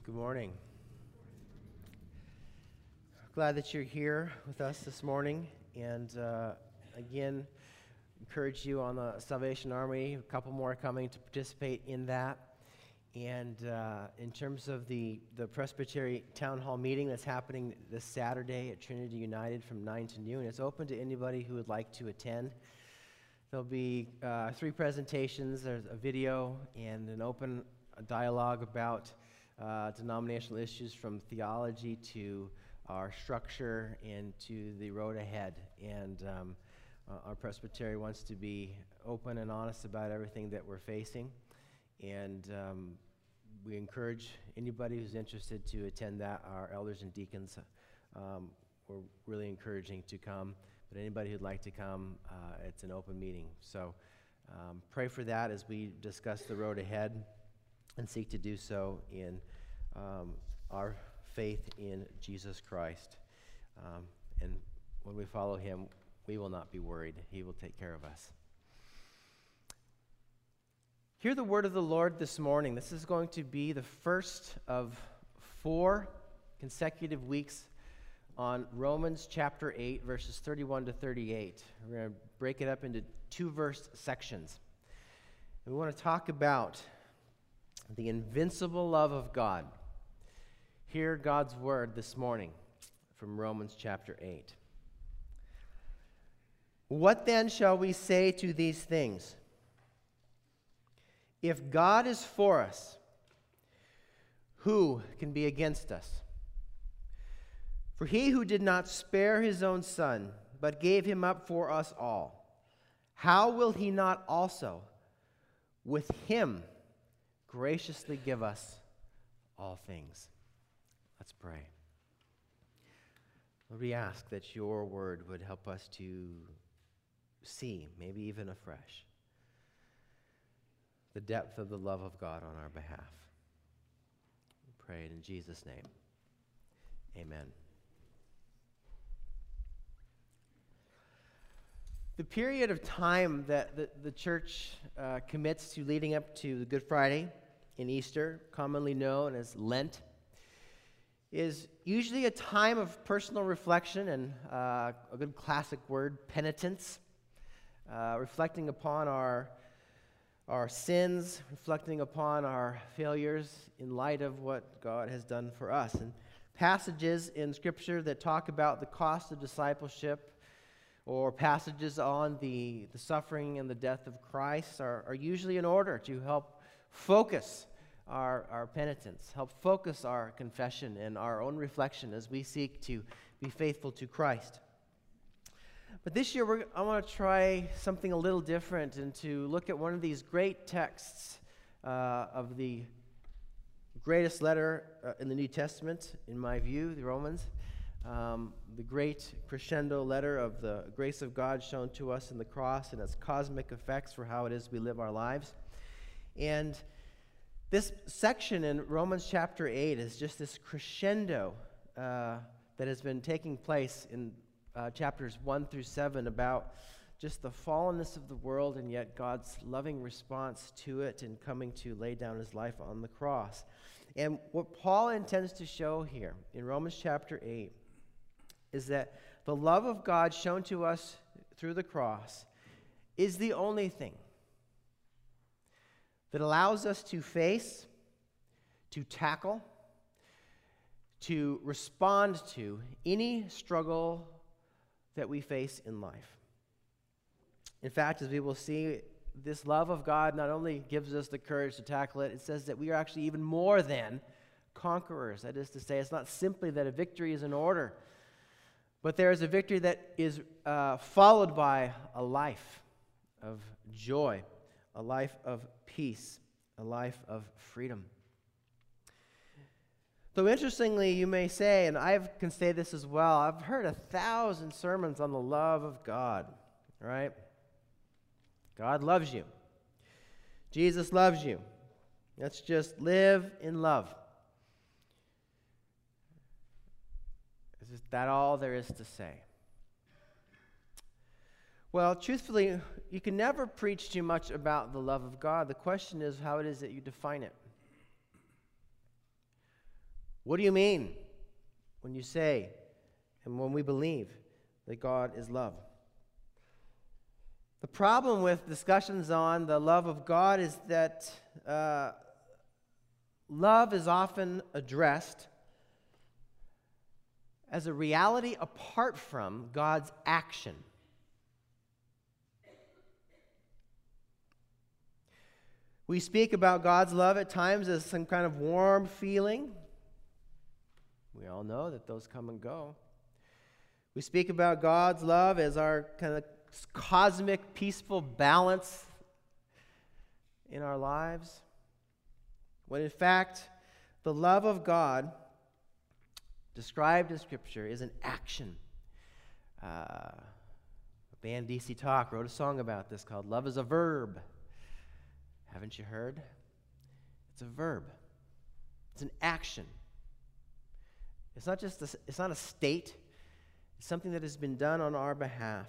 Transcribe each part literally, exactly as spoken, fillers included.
Good morning. Glad that you're here with us this morning, and uh, again, encourage you on the Salvation Army. A couple more coming to participate in that. And uh, in terms of the, the Presbytery Town Hall meeting that's happening this Saturday at Trinity United from nine to noon, it's open to anybody who would like to attend. There'll be uh, three presentations. There's a video and an open dialogue about uh, denominational issues from theology to our structure and to the road ahead. And um, uh, our presbytery wants to be open and honest about everything that we're facing. And um, we encourage anybody who's interested to attend that. Our elders and deacons um, we're really encouraging to come. But anybody who'd like to come, uh, it's an open meeting. So um, pray for that as we discuss the road ahead and seek to do so in um, our faith in Jesus Christ. Um, and when we follow him, we will not be worried. He will take care of us. Hear the word of the Lord this morning. This is going to be the first of four consecutive weeks on Romans chapter eight, verses thirty-one to thirty-eight. We're going to break it up into two verse sections. And we want to talk about the invincible love of God. Hear God's word this morning from Romans chapter eight. What then shall we say to these things? If God is for us, who can be against us? For he who did not spare his own son, but gave him up for us all, how will he not also with him graciously give us all things? Let's pray. Lord, we ask that your word would help us to see, maybe even afresh, the depth of the love of God on our behalf. We pray it in Jesus' name. Amen. The period of time that the, the church uh, commits to leading up to the Good Friday and Easter, commonly known as Lent, is usually a time of personal reflection and uh, a good classic word, penitence, uh, reflecting upon our, our sins, reflecting upon our failures in light of what God has done for us. And passages in Scripture that talk about the cost of discipleship or passages on the, the suffering and the death of Christ are, are usually in order to help focus our, our penitence, help focus our confession and our own reflection as we seek to be faithful to Christ. But this year, we're, I want to try something a little different and to look at one of these great texts uh, of the greatest letter uh, in the New Testament, in my view, the Romans. Um, the great crescendo letter of the grace of God shown to us in the cross and its cosmic effects for how it is we live our lives. And this section in Romans chapter eight is just this crescendo uh, that has been taking place in uh, chapters one through seven about just the fallenness of the world and yet God's loving response to it and coming to lay down his life on the cross. And what Paul intends to show here in Romans chapter eight is that the love of God shown to us through the cross is the only thing that allows us to face, to tackle, to respond to any struggle that we face in life. In fact, as we will see, this love of God not only gives us the courage to tackle it, it says that we are actually even more than conquerors. That is to say, it's not simply that a victory is in order, but there is a victory that is uh, followed by a life of joy, a life of peace, a life of freedom. Though interestingly, you may say, and I can say this as well, I've heard a thousand sermons on the love of God, right? God loves you. Jesus loves you. Let's just live in love. Is that all there is to say? Well, truthfully, you can never preach too much about the love of God. The question is how it is that you define it. What do you mean when you say and when we believe that God is love? The problem with discussions on the love of God is that uh, love is often addressed as a reality apart from God's action. We speak about God's love at times as some kind of warm feeling. We all know that those come and go. We speak about God's love as our kind of cosmic, peaceful balance in our lives, when in fact, the love of God described in Scripture is an action. Uh, the band D C Talk wrote a song about this called Love is a Verb. Haven't you heard? It's a verb. It's an action. It's not just a, it's not a state. It's something that has been done on our behalf.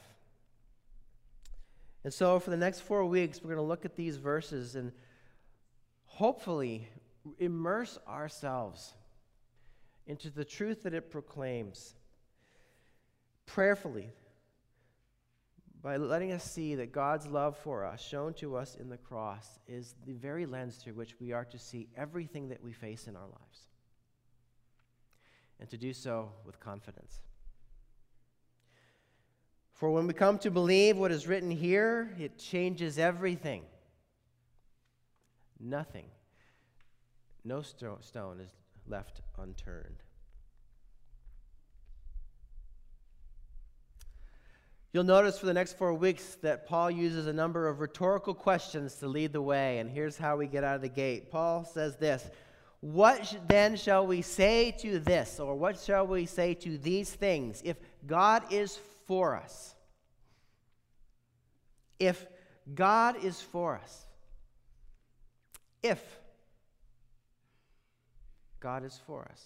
And so for the next four weeks, we're going to look at these verses and hopefully immerse ourselves into the truth that it proclaims prayerfully by letting us see that God's love for us, shown to us in the cross, is the very lens through which we are to see everything that we face in our lives, and to do so with confidence. For when we come to believe what is written here, it changes everything. Nothing, no sto- stone is left unturned. You'll notice for the next four weeks that Paul uses a number of rhetorical questions to lead the way, and here's how we get out of the gate. Paul says this: what sh- then shall we say to this, or what shall we say to these things, if God is for us? If God is for us. If God is for us.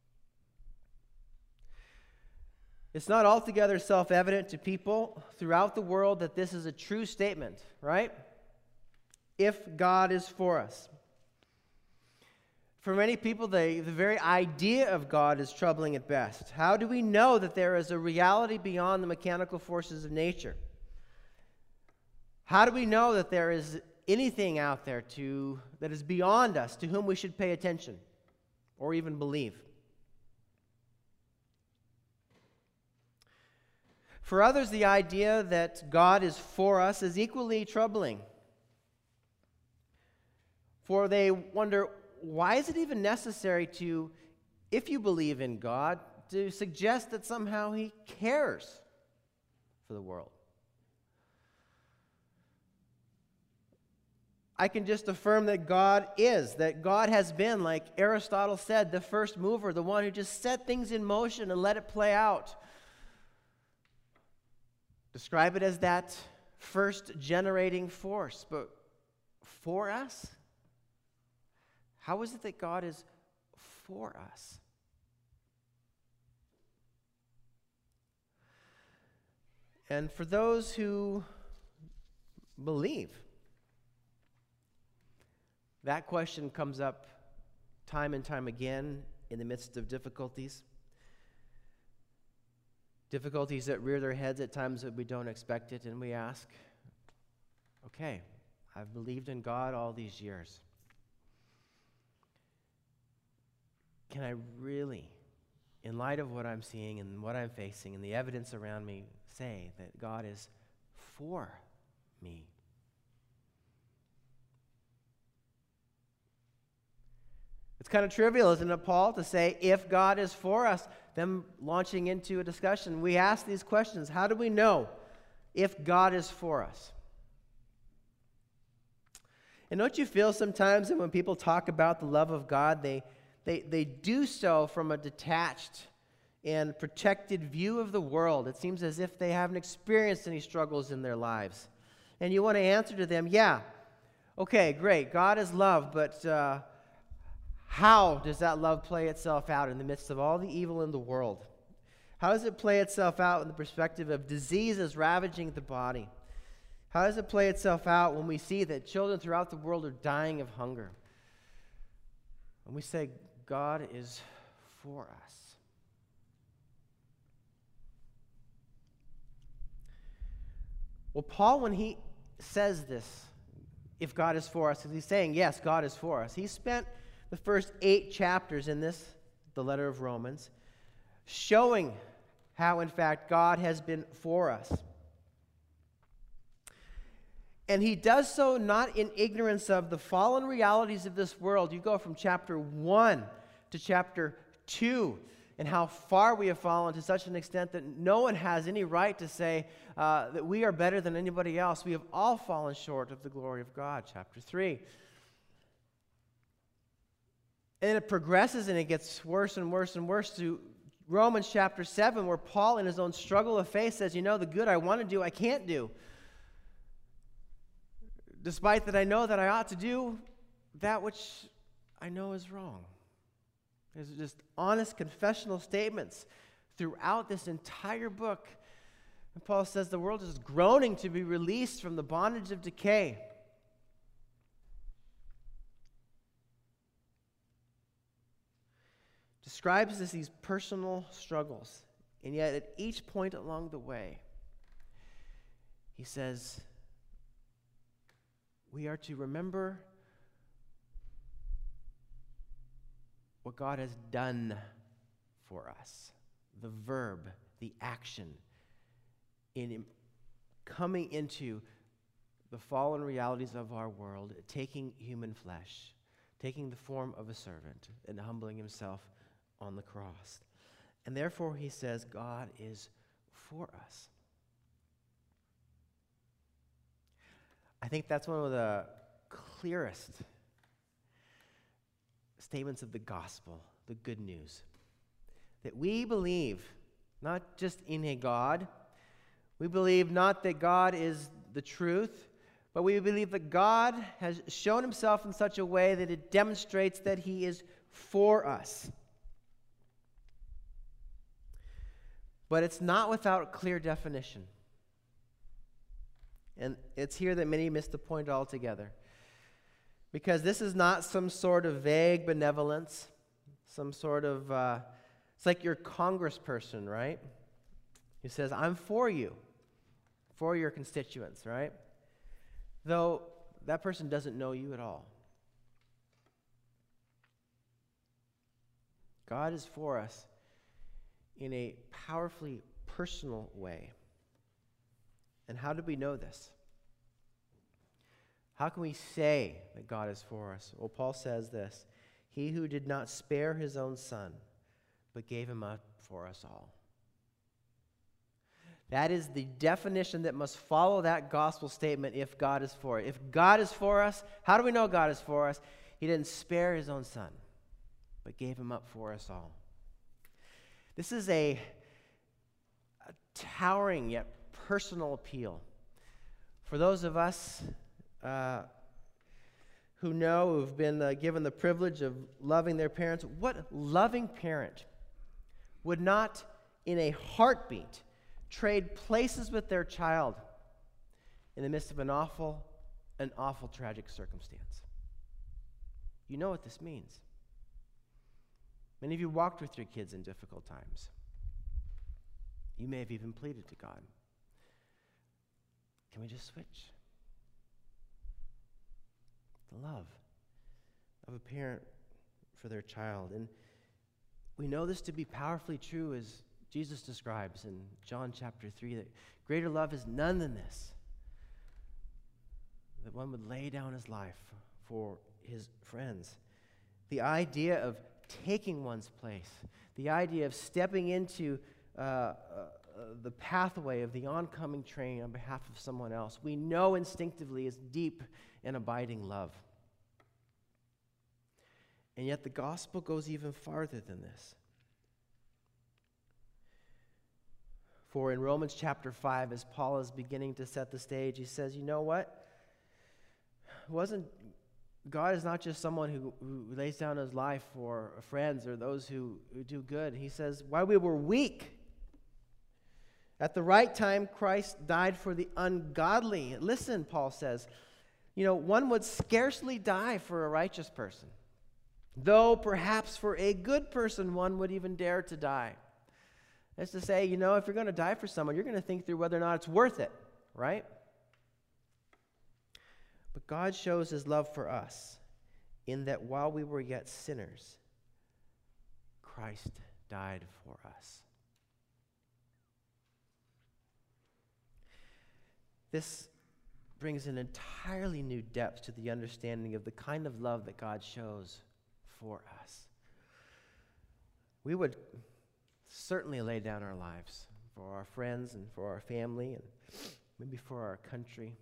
It's not altogether self-evident to people throughout the world that this is a true statement, right? If God is for us. For many people, the, the very idea of God is troubling at best. How do we know that there is a reality beyond the mechanical forces of nature? How do we know that there is anything out there to, that is beyond us, to whom we should pay attention or even believe? For others, the idea that God is for us is equally troubling. For they wonder, why is it even necessary to, if you believe in God, to suggest that somehow He cares for the world? I can just affirm that God is, that God has been, like Aristotle said, the first mover, the one who just set things in motion and let it play out. Describe it as that first generating force. But for us? How is it that God is for us? And for those who believe, that question comes up time and time again in the midst of difficulties. Difficulties that rear their heads at times that we don't expect it, and we ask, okay, I've believed in God all these years. Can I really, in light of what I'm seeing and what I'm facing and the evidence around me, say that God is for me? It's kind of trivial, isn't it, Paul, to say, if God is for us, them launching into a discussion. We ask these questions. How do we know if God is for us? And don't you feel sometimes that when people talk about the love of God, they, they, they do so from a detached and protected view of the world? It seems as if they haven't experienced any struggles in their lives. And you want to answer to them, yeah, okay, great, God is love, but uh, how does that love play itself out in the midst of all the evil in the world? How does it play itself out in the perspective of diseases ravaging the body? How does it play itself out when we see that children throughout the world are dying of hunger? When we say God is for us. Well, Paul, when he says this, if God is for us, he's saying, yes, God is for us. He spent the first eight chapters in this, the letter of Romans, showing how, in fact, God has been for us. And he does so not in ignorance of the fallen realities of this world. You go from chapter one to chapter two, and how far we have fallen to such an extent that no one has any right to say uh, that we are better than anybody else. We have all fallen short of the glory of God, chapter three. And it progresses and it gets worse and worse and worse to Romans chapter seven, where Paul, in his own struggle of faith, says, you know, the good I want to do, I can't do. Despite that I know that I ought to do that which I know is wrong. There's just honest confessional statements throughout this entire book. And Paul says the world is groaning to be released from the bondage of decay. Describes this, these personal struggles. And yet at each point along the way, he says, we are to remember what God has done for us. The verb, the action, in coming into the fallen realities of our world, taking human flesh, taking the form of a servant, and humbling himself on the cross. And therefore, he says, God is for us. I think that's one of the clearest statements of the gospel, the good news. That we believe not just in a God, we believe not that God is the truth, but we believe that God has shown himself in such a way that it demonstrates that he is for us. But it's not without clear definition. And it's here that many miss the point altogether. Because this is not some sort of vague benevolence, some sort of, uh, it's like your congressperson, right? Who says, I'm for you, for your constituents, right? Though that person doesn't know you at all. God is for us in a powerfully personal way. And how do we know this? How can we say that God is for us? Well, Paul says this, he who did not spare his own son, but gave him up for us all. That is the definition that must follow that gospel statement if God is for it. If God is for us, how do we know God is for us? He didn't spare his own son, but gave him up for us all. This is a, a towering yet personal appeal. For those of us uh, who know, who've been uh, given the privilege of loving their parents, what loving parent would not, in a heartbeat, trade places with their child in the midst of an awful, an awful tragic circumstance? You know what this means. Many of you walked with your kids in difficult times. You may have even pleaded to God. Can we just switch? The love of a parent for their child. And we know this to be powerfully true as Jesus describes in John chapter three, that greater love is none than this, that one would lay down his life for his friends. The idea of taking one's place, the idea of stepping into uh, uh, the pathway of the oncoming train on behalf of someone else, we know instinctively is deep and abiding love. And yet the gospel goes even farther than this. For in Romans chapter five, as Paul is beginning to set the stage, he says, you know what? It wasn't God is not just someone who, who lays down his life for friends or those who, who do good. He says, while we were weak, at the right time, Christ died for the ungodly. Listen, Paul says, you know, one would scarcely die for a righteous person. Though perhaps for a good person one would even dare to die. That's to say, you know, if you're going to die for someone, you're going to think through whether or not it's worth it, right? But God shows his love for us in that while we were yet sinners, Christ died for us. This brings an entirely new depth to the understanding of the kind of love that God shows for us. We would certainly lay down our lives for our friends and for our family and maybe for our country.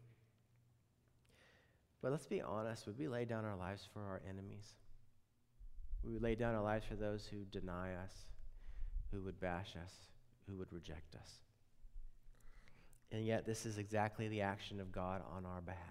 But let's be honest, would we lay down our lives for our enemies? Would we lay down our lives for those who deny us, who would bash us, who would reject us? And yet this is exactly the action of God on our behalf.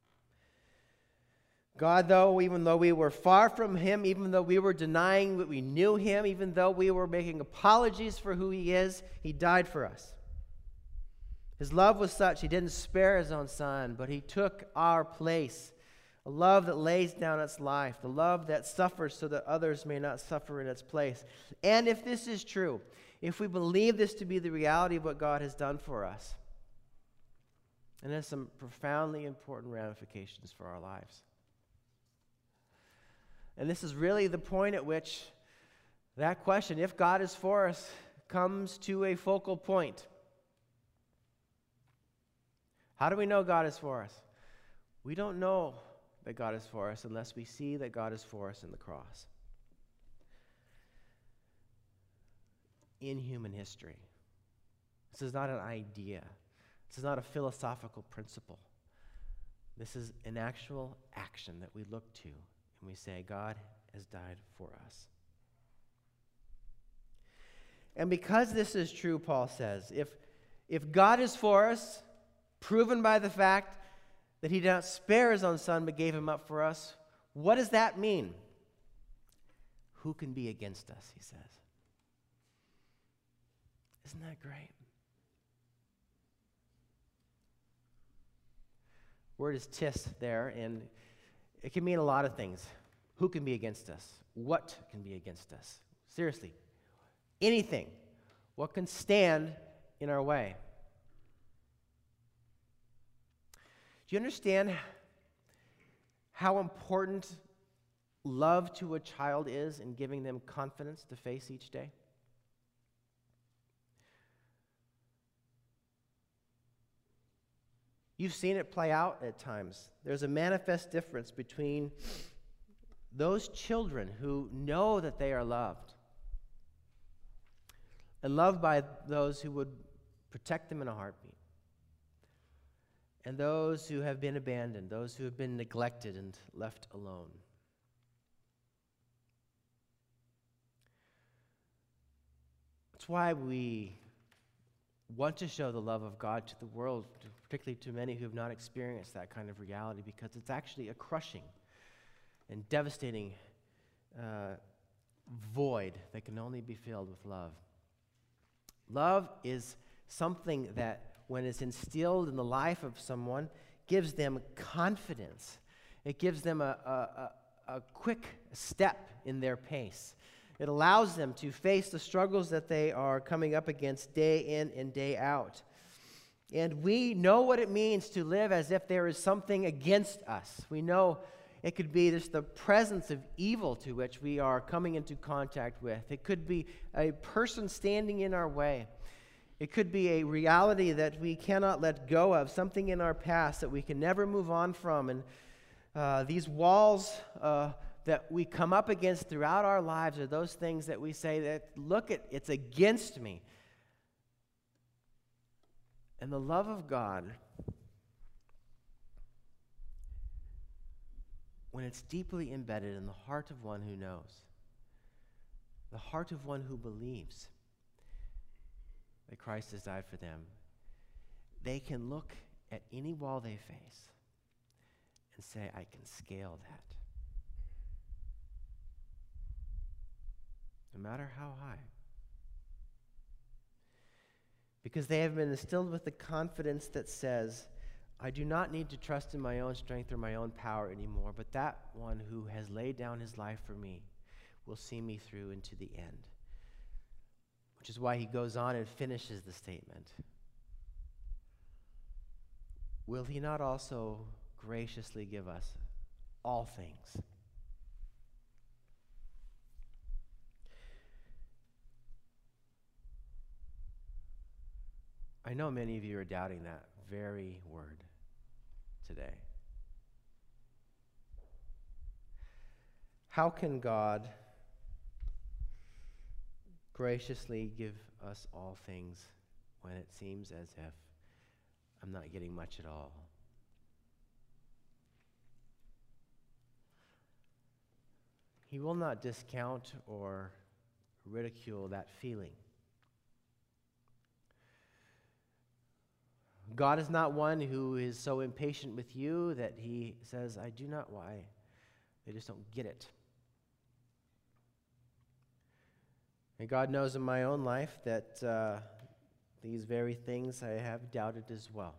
God, though, even though we were far from him, even though we were denying that we knew him, even though we were making apologies for who he is, he died for us. His love was such, he didn't spare his own son, but he took our place. A love that lays down its life, the love that suffers so that others may not suffer in its place. And if this is true, if we believe this to be the reality of what God has done for us, and there's some profoundly important ramifications for our lives. And this is really the point at which that question, if God is for us, comes to a focal point. How do we know God is for us? We don't know that God is for us unless we see that God is for us in the cross. In human history. This is not an idea. This is not a philosophical principle. This is an actual action that we look to and we say, God has died for us. And because this is true, Paul says, if, if God is for us, proven by the fact that he did not spare his own son but gave him up for us, what does that mean? Who can be against us, he says. Isn't that great? Word is tis there, and it can mean a lot of things. Who can be against us? What can be against us? Seriously, anything. What can stand in our way? Do you understand how important love to a child is in giving them confidence to face each day? You've seen it play out at times. There's a manifest difference between those children who know that they are loved and loved by those who would protect them in a heartbeat, and those who have been abandoned, those who have been neglected and left alone. That's why we want to show the love of God to the world, particularly to many who have not experienced that kind of reality, because it's actually a crushing and devastating uh, void that can only be filled with love. Love is something that, when it's instilled in the life of someone, gives them confidence. It gives them a, a, a, a quick step in their pace. It allows them to face the struggles that they are coming up against day in and day out. And we know what it means to live as if there is something against us. We know it could be just the presence of evil to which we are coming into contact with. It could be a person standing in our way. It could be a reality that we cannot let go of, something in our past that we can never move on from. And uh, these walls uh, that we come up against throughout our lives are those things that we say that, look, it, it's against me. And the love of God, when it's deeply embedded in the heart of one who knows, the heart of one who believes that Christ has died for them, they can look at any wall they face and say, I can scale that. No matter how high. Because they have been instilled with the confidence that says, I do not need to trust in my own strength or my own power anymore, but that one who has laid down his life for me will see me through into the end. Which is why he goes on and finishes the statement. Will he not also graciously give us all things? I know many of you are doubting that very word today. How can God graciously give us all things when it seems as if I'm not getting much at all? He will not discount or ridicule that feeling. God is not one who is so impatient with you that he says, I do not why. They just don't get it. And God knows in my own life that uh, these very things I have doubted as well.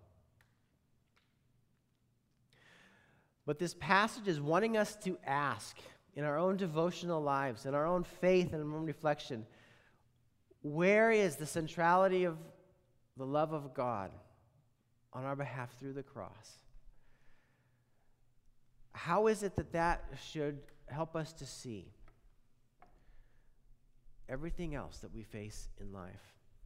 But this passage is wanting us to ask in our own devotional lives, in our own faith and our own reflection, where is the centrality of the love of God on our behalf through the cross? How is it that that should help us to see everything else that we face in life?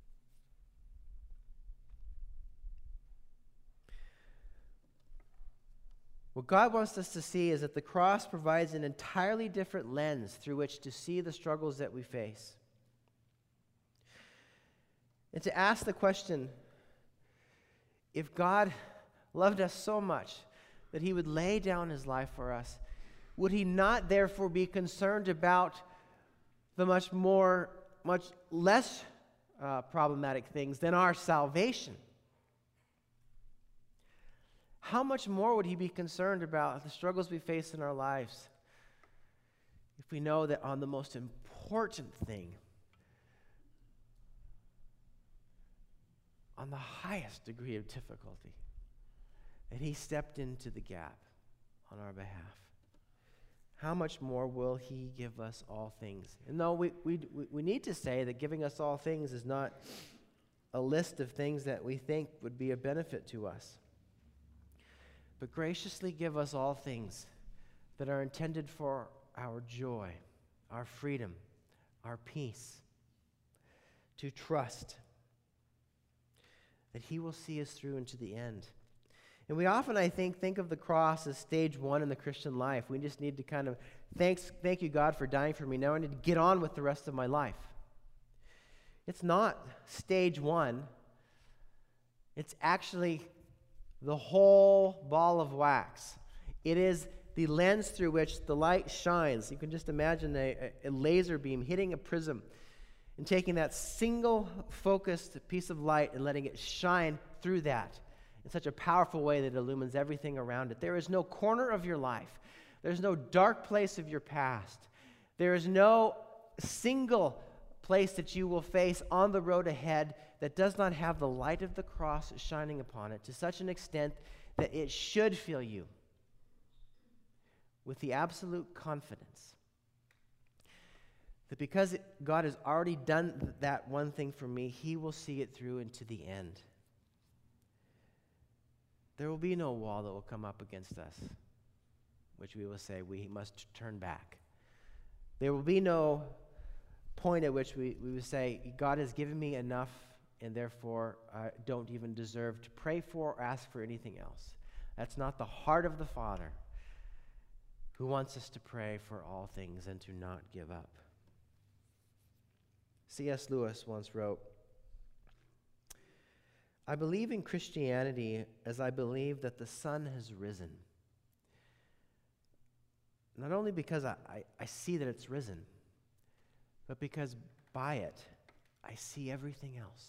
What God wants us to see is that the cross provides an entirely different lens through which to see the struggles that we face. And to ask the question, if God loved us so much that he would lay down his life for us, would he not therefore be concerned about the much more, much less uh, problematic things than our salvation? How much more would he be concerned about the struggles we face in our lives if we know that on the most important thing, on the highest degree of difficulty, that he stepped into the gap on our behalf? How much more will he give us all things? And no, we, we, we need to say that giving us all things is not a list of things that we think would be a benefit to us, but graciously give us all things that are intended for our joy, our freedom, our peace, to trust that he will see us through into the end. And we often, I think, think of the cross as stage one in the Christian life. We just need to kind of, thanks, thank you, God, for dying for me. Now I need to get on with the rest of my life. It's not stage one. It's actually the whole ball of wax. It is the lens through which the light shines. You can just imagine a, a laser beam hitting a prism and taking that single focused piece of light and letting it shine through that in such a powerful way that it illumines everything around it. There is no corner of your life. There's no dark place of your past. There is no single place that you will face on the road ahead that does not have the light of the cross shining upon it to such an extent that it should fill you with the absolute confidence that because God has already done that one thing for me, he will see it through into the end. There will be no wall that will come up against us, which we will say we must turn back. There will be no point at which we, we will say, God has given me enough, and therefore I don't even deserve to pray for or ask for anything else. That's not the heart of the Father, who wants us to pray for all things and to not give up. C S Lewis once wrote, I believe in Christianity as I believe that the sun has risen. Not only because I, I, I see that it's risen, but because by it, I see everything else.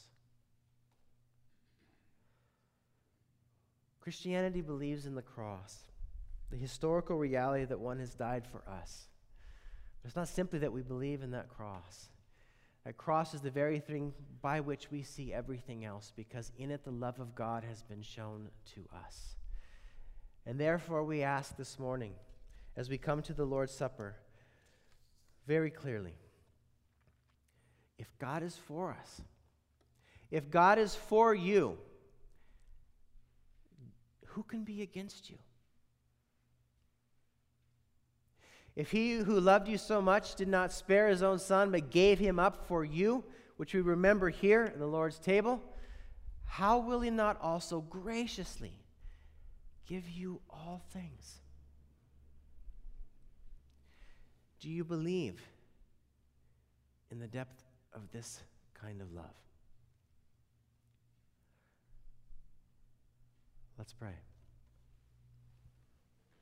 Christianity believes in the cross, the historical reality that one has died for us. But it's not simply that we believe in that cross. That cross is the very thing by which we see everything else, because in it the love of God has been shown to us. And therefore we ask this morning, as we come to the Lord's Supper, very clearly. If God is for us, if God is for you, who can be against you? If he who loved you so much did not spare his own son, but gave him up for you, which we remember here in the Lord's table, how will he not also graciously give you all things? Do you believe in the depth of this kind of love? Let's pray.